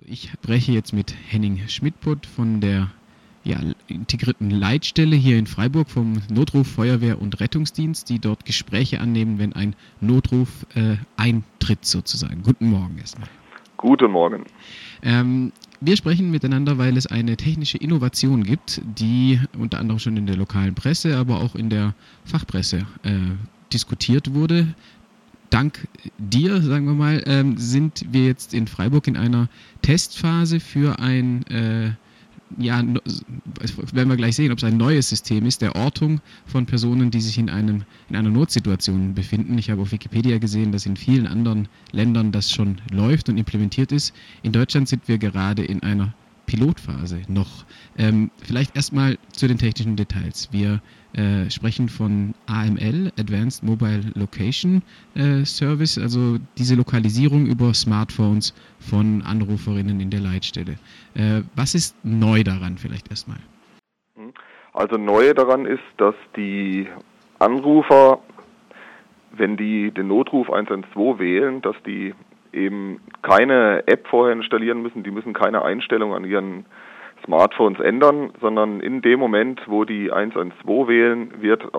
Ich spreche jetzt mit Henning Schmidtpott von der integrierten Leitstelle hier in Freiburg vom Notruf Feuerwehr und Rettungsdienst, die dort Gespräche annehmen, wenn ein Notruf eintritt sozusagen. Guten Morgen erstmal. Guten Morgen. Wir sprechen miteinander, weil es eine technische Innovation gibt, die unter anderem schon in der lokalen Presse, aber auch in der Fachpresse diskutiert wurde. Dank dir, sagen wir mal, sind wir jetzt in Freiburg in einer Testphase für ein, werden wir gleich sehen, ob es ein neues System ist, der Ortung von Personen, die sich in einer Notsituation befinden. Ich habe auf Wikipedia gesehen, dass in vielen anderen Ländern das schon läuft und implementiert ist. In Deutschland sind wir gerade in einer Pilotphase noch. Vielleicht erstmal zu den technischen Details. Wir sprechen von AML, Advanced Mobile Location Service, also diese Lokalisierung über Smartphones von Anruferinnen in der Leitstelle. Was ist neu daran vielleicht erstmal? Also neu daran ist, dass die Anrufer, wenn die den Notruf 112 wählen, dass die eben keine App vorher installieren müssen, die müssen keine Einstellung an ihren Smartphones ändern, sondern in dem Moment, wo die 112 wählen,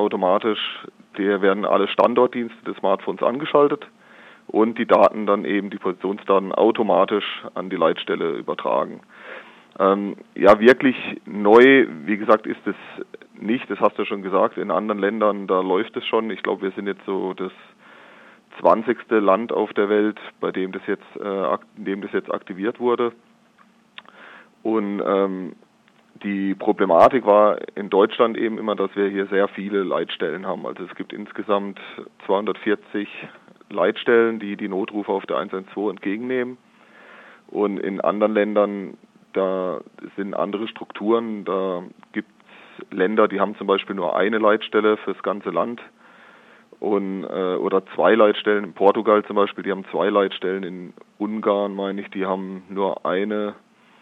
werden alle Standortdienste des Smartphones angeschaltet und die Daten dann eben, die Positionsdaten automatisch an die Leitstelle übertragen. Wirklich neu, wie gesagt, ist es nicht, das hast du schon gesagt, in anderen Ländern, da läuft es schon. Ich glaube, wir sind jetzt so das 20. Land auf der Welt, in dem das jetzt aktiviert wurde. Und die Problematik war in Deutschland eben immer, dass wir hier sehr viele Leitstellen haben. Also es gibt insgesamt 240 Leitstellen, die die Notrufe auf der 112 entgegennehmen. Und in anderen Ländern, da sind andere Strukturen. Da gibt es Länder, die haben zum Beispiel nur eine Leitstelle fürs ganze Land. Oder 2 Leitstellen. In Portugal zum Beispiel, die haben 2 Leitstellen. In Ungarn, meine ich, die haben nur eine.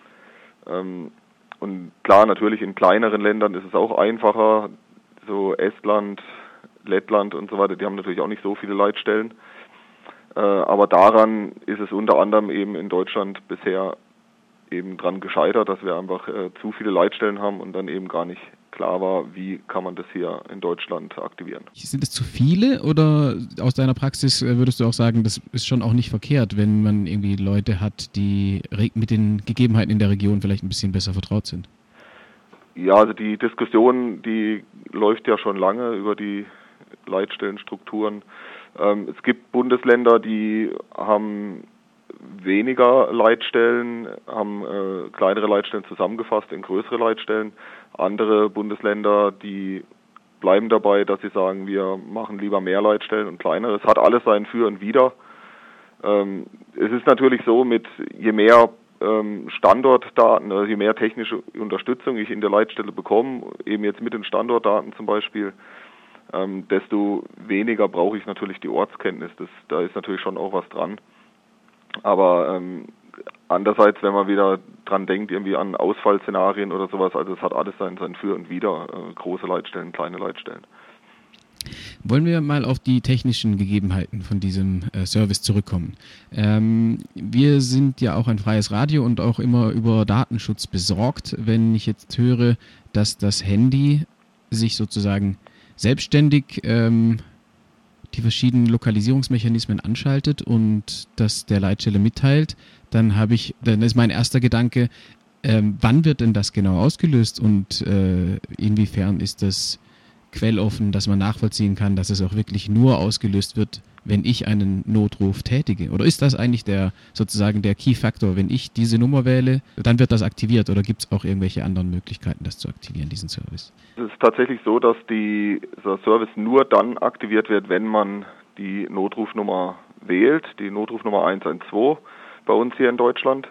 Und klar, natürlich in kleineren Ländern ist es auch einfacher. So Estland, Lettland und so weiter, die haben natürlich auch nicht so viele Leitstellen. Aber daran ist es unter anderem eben in Deutschland bisher eben dran gescheitert, dass wir einfach zu viele Leitstellen haben und dann eben gar nicht klar war, wie kann man das hier in Deutschland aktivieren. Sind es zu viele oder aus deiner Praxis würdest du auch sagen, das ist schon auch nicht verkehrt, wenn man irgendwie Leute hat, die mit den Gegebenheiten in der Region vielleicht ein bisschen besser vertraut sind? Ja, also die Diskussion, die läuft ja schon lange über die Leitstellenstrukturen. Es gibt Bundesländer, die haben weniger Leitstellen, haben kleinere Leitstellen zusammengefasst in größere Leitstellen. Andere Bundesländer, die bleiben dabei, dass sie sagen, wir machen lieber mehr Leitstellen und kleinere. Es hat alles sein Für und Wider. Es ist natürlich so, je mehr Standortdaten, also je mehr technische Unterstützung ich in der Leitstelle bekomme, eben jetzt mit den Standortdaten zum Beispiel, desto weniger brauche ich natürlich die Ortskenntnis. Da ist natürlich schon auch was dran. Aber andererseits, wenn man wieder dran denkt, irgendwie an Ausfallszenarien oder sowas, also es hat alles sein Für und Wider, große Leitstellen, kleine Leitstellen. Wollen wir mal auf die technischen Gegebenheiten von diesem Service zurückkommen. Wir sind ja auch ein freies Radio und auch immer über Datenschutz besorgt. Wenn ich jetzt höre, dass das Handy sich sozusagen selbstständig die verschiedenen Lokalisierungsmechanismen anschaltet und das der Leitstelle mitteilt, dann ist mein erster Gedanke, wann wird denn das genau ausgelöst und inwiefern ist das quelloffen, dass man nachvollziehen kann, dass es auch wirklich nur ausgelöst wird, wenn ich einen Notruf tätige? Oder ist das eigentlich der Key Factor? Wenn ich diese Nummer wähle, dann wird das aktiviert oder gibt es auch irgendwelche anderen Möglichkeiten, das zu aktivieren, diesen Service? Es ist tatsächlich so, dass dieser Service nur dann aktiviert wird, wenn man die Notrufnummer wählt, die Notrufnummer 112 bei uns hier in Deutschland.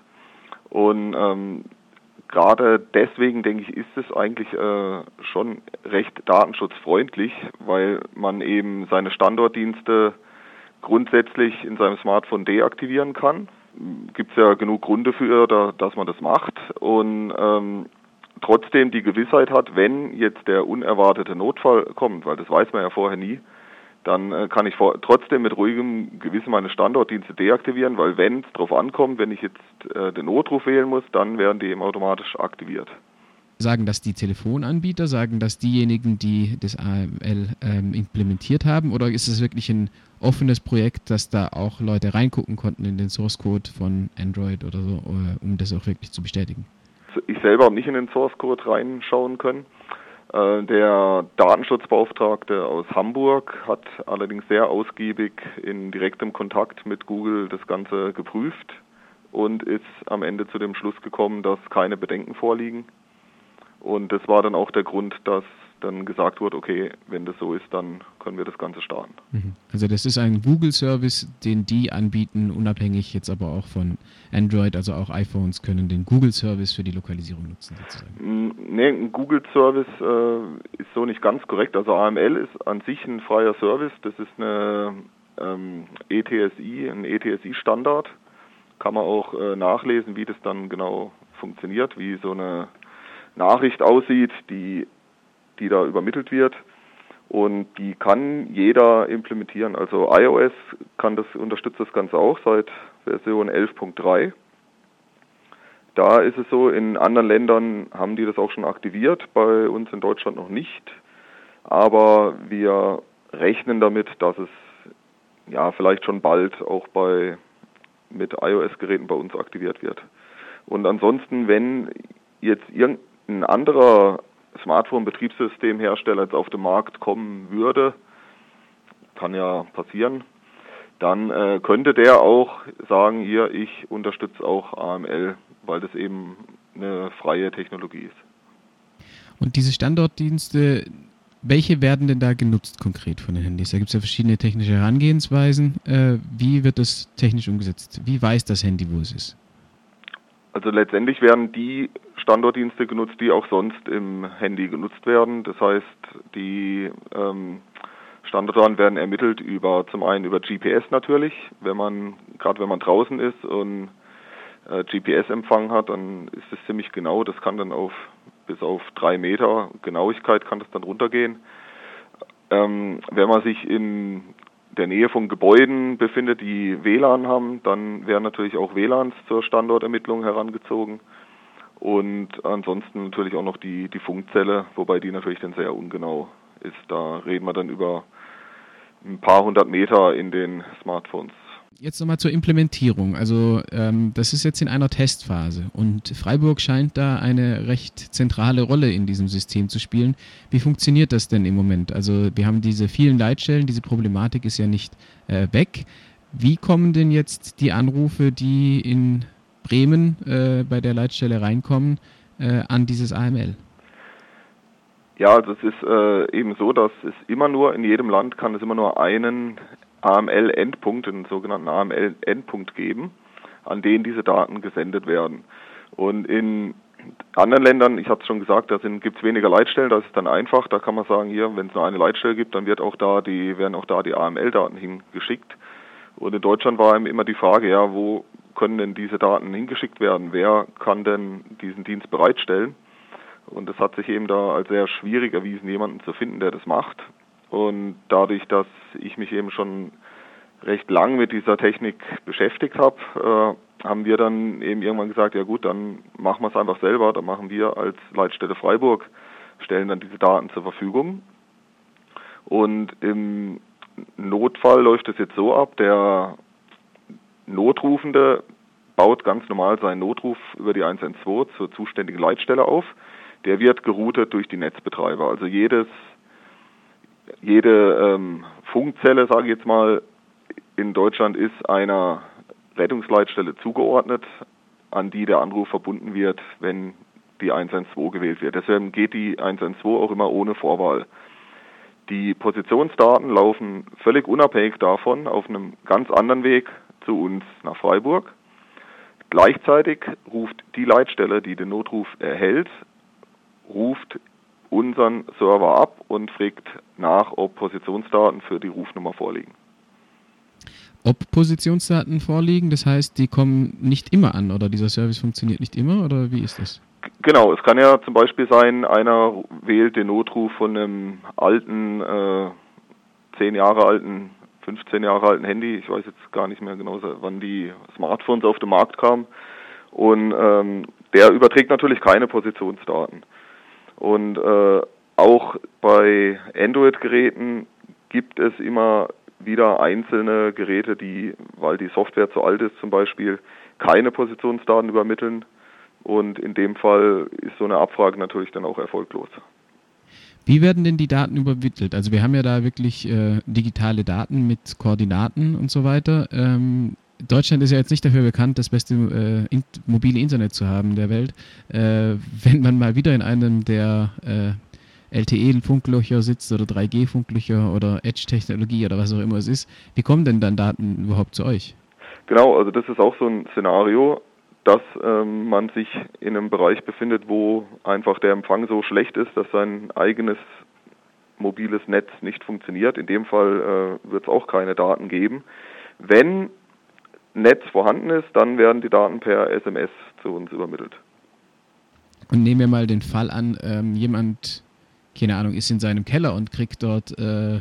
Und gerade deswegen, denke ich, ist es eigentlich schon recht datenschutzfreundlich, weil man eben seine Standortdienste grundsätzlich in seinem Smartphone deaktivieren kann. Gibt es ja genug Gründe für, dass man das macht. Und trotzdem die Gewissheit hat, wenn jetzt der unerwartete Notfall kommt, weil das weiß man ja vorher nie, dann kann ich trotzdem mit ruhigem Gewissen meine Standortdienste deaktivieren, weil wenn es drauf ankommt, wenn ich jetzt den Notruf wählen muss, dann werden die eben automatisch aktiviert. Sagen das die Telefonanbieter, sagen das diejenigen, die das AML implementiert haben, oder ist es wirklich ein offenes Projekt, dass da auch Leute reingucken konnten in den Source Code von Android oder so, um das auch wirklich zu bestätigen? Ich selber habe nicht in den Source Code reinschauen können. Der Datenschutzbeauftragte aus Hamburg hat allerdings sehr ausgiebig in direktem Kontakt mit Google das Ganze geprüft und ist am Ende zu dem Schluss gekommen, dass keine Bedenken vorliegen. Und das war dann auch der Grund, dass dann gesagt wurde, okay, wenn das so ist, dann können wir das Ganze starten. Also das ist ein Google-Service, den die anbieten, unabhängig jetzt aber auch von Android, also auch iPhones können den Google-Service für die Lokalisierung nutzen sozusagen. Nee, ein Google-Service ist so nicht ganz korrekt. Also AML ist an sich ein freier Service, das ist eine ein ETSI-Standard. Kann man auch nachlesen, wie das dann genau funktioniert, wie so eine Nachricht aussieht, die da übermittelt wird, und die kann jeder implementieren. Also iOS unterstützt das Ganze auch seit Version 11.3. Da ist es so, in anderen Ländern haben die das auch schon aktiviert, bei uns in Deutschland noch nicht, aber wir rechnen damit, dass es ja vielleicht schon bald auch mit iOS-Geräten bei uns aktiviert wird. Und ansonsten, wenn jetzt irgendein anderer Smartphone-Betriebssystemhersteller jetzt auf den Markt kommen würde, kann ja passieren, dann könnte der auch sagen, hier, ich unterstütze auch AML, weil das eben eine freie Technologie ist. Und diese Standortdienste, welche werden denn da genutzt konkret von den Handys? Da gibt es ja verschiedene technische Herangehensweisen. Wie wird das technisch umgesetzt? Wie weiß das Handy, wo es ist? Also letztendlich werden die Standortdienste genutzt, die auch sonst im Handy genutzt werden. Das heißt, die Standortdaten werden ermittelt zum einen über GPS natürlich. Gerade wenn man draußen ist und GPS-Empfang hat, dann ist es ziemlich genau. Das kann dann bis auf 3 Meter Genauigkeit kann das dann runtergehen. Wenn man sich in der Nähe von Gebäuden befindet, die WLAN haben, dann werden natürlich auch WLANs zur Standortermittlung herangezogen. Und ansonsten natürlich auch noch die Funkzelle, wobei die natürlich dann sehr ungenau ist. Da reden wir dann über ein paar hundert Meter in den Smartphones. Jetzt nochmal zur Implementierung. Also das ist jetzt in einer Testphase und Freiburg scheint da eine recht zentrale Rolle in diesem System zu spielen. Wie funktioniert das denn im Moment? Also wir haben diese vielen Leitstellen, diese Problematik ist ja nicht weg. Wie kommen denn jetzt die Anrufe, die in Bremen bei der Leitstelle reinkommen, an dieses AML? Ja, also es ist eben so, dass es in jedem Land kann es immer nur einen AML-Endpunkt, einen sogenannten AML-Endpunkt geben, an den diese Daten gesendet werden. Und in anderen Ländern, ich hatte es schon gesagt, gibt es weniger Leitstellen, das ist dann einfach, da kann man sagen, hier, wenn es nur eine Leitstelle gibt, dann werden auch da die AML-Daten hingeschickt. Und in Deutschland war eben immer die Frage, ja, wo können denn diese Daten hingeschickt werden? Wer kann denn diesen Dienst bereitstellen? Und es hat sich eben da als sehr schwierig erwiesen, jemanden zu finden, der das macht. Und dadurch, dass ich mich eben schon recht lang mit dieser Technik beschäftigt habe, haben wir dann eben irgendwann gesagt, ja gut, dann machen wir es einfach selber. Dann machen wir als Leitstelle Freiburg, stellen dann diese Daten zur Verfügung. Und im Notfall läuft es jetzt so ab, der Notrufende baut ganz normal seinen Notruf über die 112 zur zuständigen Leitstelle auf. Der wird geroutet durch die Netzbetreiber. Also jede Funkzelle, sage ich jetzt mal, in Deutschland ist einer Rettungsleitstelle zugeordnet, an die der Anruf verbunden wird, wenn die 112 gewählt wird. Deswegen geht die 112 auch immer ohne Vorwahl. Die Positionsdaten laufen völlig unabhängig davon auf einem ganz anderen Weg zu uns nach Freiburg. Gleichzeitig ruft die Leitstelle, die den Notruf erhält, ruft unseren Server ab und fragt nach, ob Positionsdaten für die Rufnummer vorliegen. Ob Positionsdaten vorliegen, das heißt, die kommen nicht immer an oder dieser Service funktioniert nicht immer oder wie ist das? Genau, es kann ja zum Beispiel sein, einer wählt den Notruf von einem alten 10 Jahre alten, 15 Jahre alten Handy. Ich weiß jetzt gar nicht mehr genau, wann die Smartphones auf den Markt kamen. Und der überträgt natürlich keine Positionsdaten. Und auch bei Android-Geräten gibt es immer wieder einzelne Geräte, die, weil die Software zu alt ist zum Beispiel, keine Positionsdaten übermitteln. Und in dem Fall ist so eine Abfrage natürlich dann auch erfolglos. Wie werden denn die Daten übermittelt? Also wir haben ja da wirklich digitale Daten mit Koordinaten und so weiter. Deutschland ist ja jetzt nicht dafür bekannt, das beste mobile Internet zu haben der Welt. Wenn man mal wieder in einem der LTE-Funklöcher sitzt oder 3G-Funklöcher oder Edge-Technologie oder was auch immer es ist, wie kommen denn dann Daten überhaupt zu euch? Genau, also das ist auch so ein Szenario, dass man sich in einem Bereich befindet, wo einfach der Empfang so schlecht ist, dass sein eigenes mobiles Netz nicht funktioniert. In dem Fall wird es auch keine Daten geben. Wenn Netz vorhanden ist, dann werden die Daten per SMS zu uns übermittelt. Und nehmen wir mal den Fall an, jemand, keine Ahnung, ist in seinem Keller und kriegt dort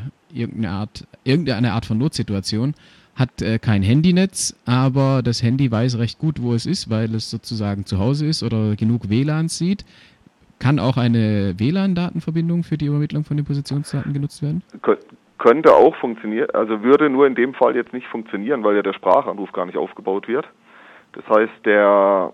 irgendeine Art von Notsituation, hat kein Handynetz, aber das Handy weiß recht gut, wo es ist, weil es sozusagen zu Hause ist oder genug WLANs sieht. Kann auch eine WLAN-Datenverbindung für die Übermittlung von den Positionsdaten genutzt werden? Könnte auch funktionieren, also würde nur in dem Fall jetzt nicht funktionieren, weil ja der Sprachanruf gar nicht aufgebaut wird. Das heißt,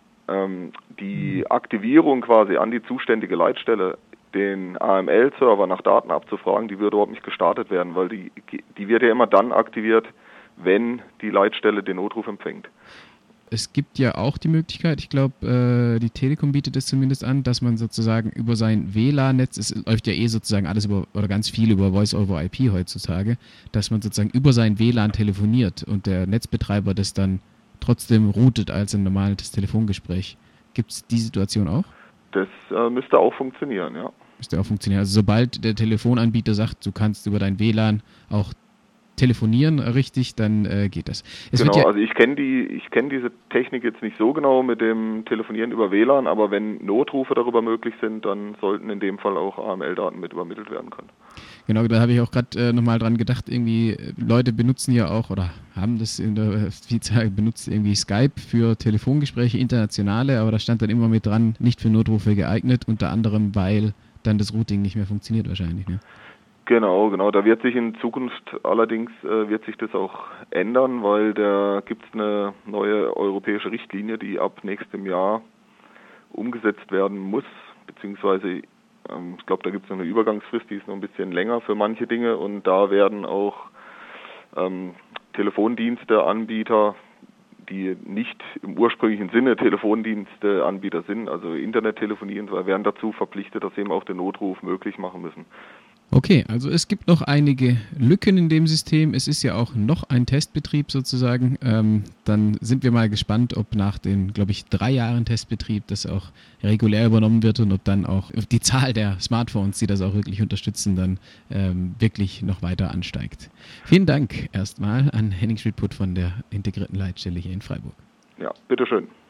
die Aktivierung quasi an die zuständige Leitstelle, den AML-Server nach Daten abzufragen, die würde überhaupt nicht gestartet werden, weil die wird ja immer dann aktiviert, wenn die Leitstelle den Notruf empfängt. Es gibt ja auch die Möglichkeit, ich glaube, die Telekom bietet es zumindest an, dass man sozusagen über sein WLAN-Netz, es läuft ja sozusagen alles oder ganz viel über Voice-over-IP heutzutage, dass man sozusagen über sein WLAN telefoniert und der Netzbetreiber das dann trotzdem routet als ein normales Telefongespräch. Gibt es die Situation auch? Das müsste auch funktionieren, ja. Müsste auch funktionieren. Also sobald der Telefonanbieter sagt, du kannst über dein WLAN auch telefonieren richtig, dann geht das. Genau, also ich kenne diese Technik jetzt nicht so genau mit dem Telefonieren über WLAN, aber wenn Notrufe darüber möglich sind, dann sollten in dem Fall auch AML-Daten mit übermittelt werden können. Genau, da habe ich auch gerade nochmal dran gedacht, irgendwie Leute benutzen ja auch oder haben das in der Vielzahl benutzt, irgendwie Skype für Telefongespräche, internationale, aber da stand dann immer mit dran, nicht für Notrufe geeignet, unter anderem, weil dann das Routing nicht mehr funktioniert wahrscheinlich, ne? Genau, da wird sich in Zukunft allerdings wird sich das auch ändern, weil da gibt es eine neue europäische Richtlinie, die ab nächstem Jahr umgesetzt werden muss, beziehungsweise ich glaube, da gibt es noch eine Übergangsfrist, die ist noch ein bisschen länger für manche Dinge und da werden auch Telefondiensteanbieter, die nicht im ursprünglichen Sinne Telefondiensteanbieter sind, also Internettelefonie, werden dazu verpflichtet, dass sie eben auch den Notruf möglich machen müssen. Okay, also es gibt noch einige Lücken in dem System. Es ist ja auch noch ein Testbetrieb sozusagen. Dann sind wir mal gespannt, ob nach den, glaube ich, 3 Jahren Testbetrieb das auch regulär übernommen wird und ob dann auch die Zahl der Smartphones, die das auch wirklich unterstützen, dann wirklich noch weiter ansteigt. Vielen Dank erstmal an Henning Schmidtput von der integrierten Leitstelle hier in Freiburg. Ja, bitteschön.